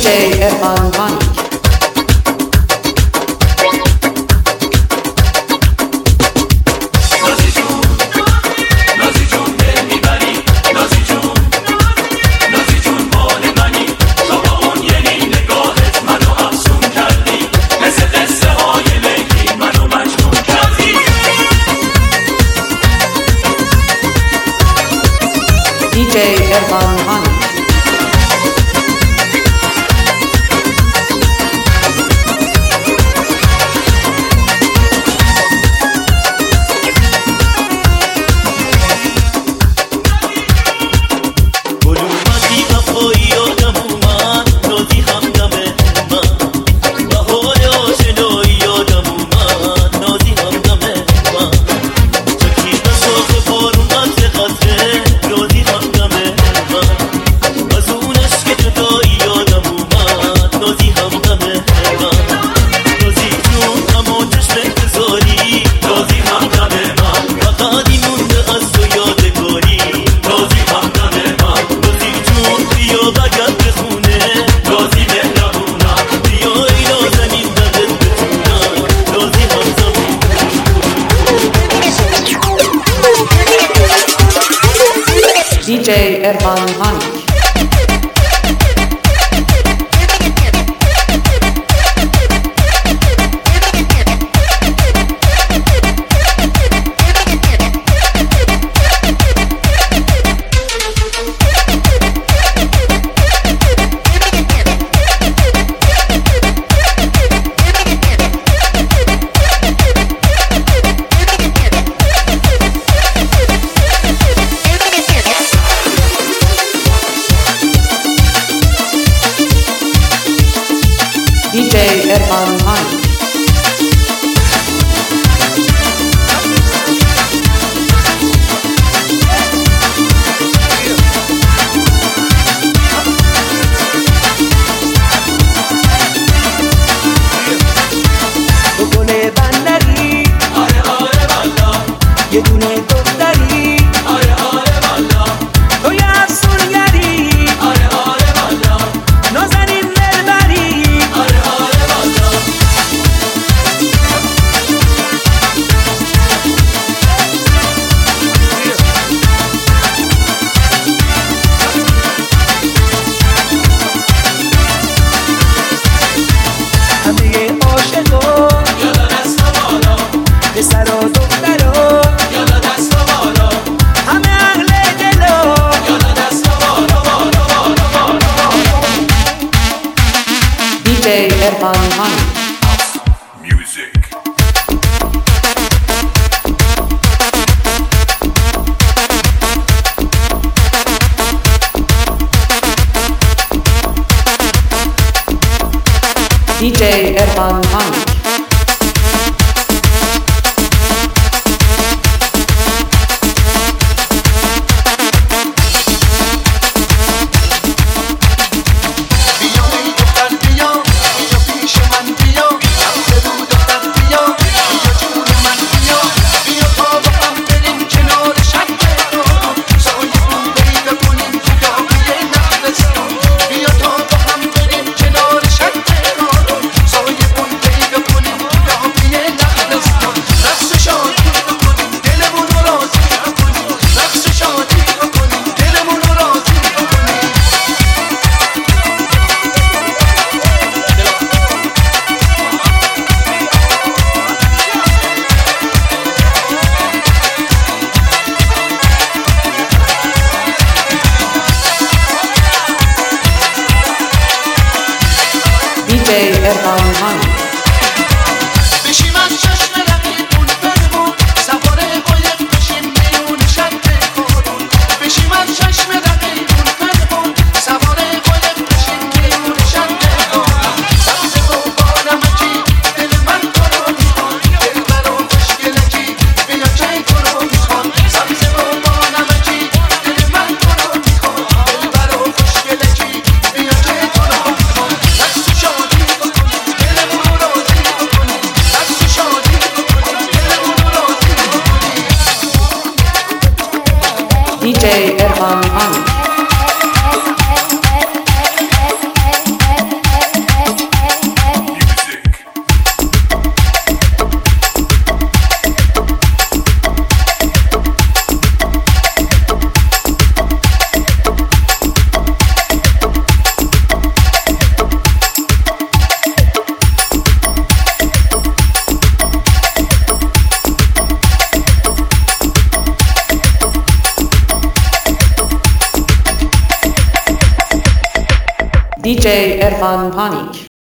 Erman Manik. DJ Erman Manik. DJ Erman Manik. DJ Erman Manik. تو گل بندری آره آره والا یه دونه دختری آره آره والا تو یه افسونگری آره آره والا نازنین دلبری آره آره والا همه عاشقا یالا دست بالا پسر و دخترا یالا دست بالا همه اهل دلا یالا دست بالا بالا بالا بالا DJ Erman Manik. Music. DJ Erman Manik. بیا ای دختر بیا بیا پیش من بیا عروس رو دختر بیا بیا جون من بیا بیا تا با هم بریم کنار شهر رو سایه رو پیدا کنیم تو داغی نخلستان بیا تا با هم بریم کنار شهر رو سایه رو پیدا کنیم تو داغی نخلستان رقص شادی بکنیم دلمون رو راضی بکنیم رقص شادی بکنیم دلمون رو راضی بکنیم DJ Erman Manik. بشیم از چشم رقیبون فرمون سوار قایق بشیم میون شد کارون بشیم از چشم رقیبون فرمون سوار قایق بشیم میون شد کارون سبز و بانمکی دل من تو رو میخوان دل برا خوشگلکی بیا که تو رو میخوان سبز و بانمکی دل من تو رو میخوان دل برا خوشگلکی بیا که تو رو میخوان رقص شادی بکنیم دلمون رو راضی بکنیم رقص شادی بکنیم دلمون رو راضی بکنیم DJ Erman Manik. DJ Ervan Panik.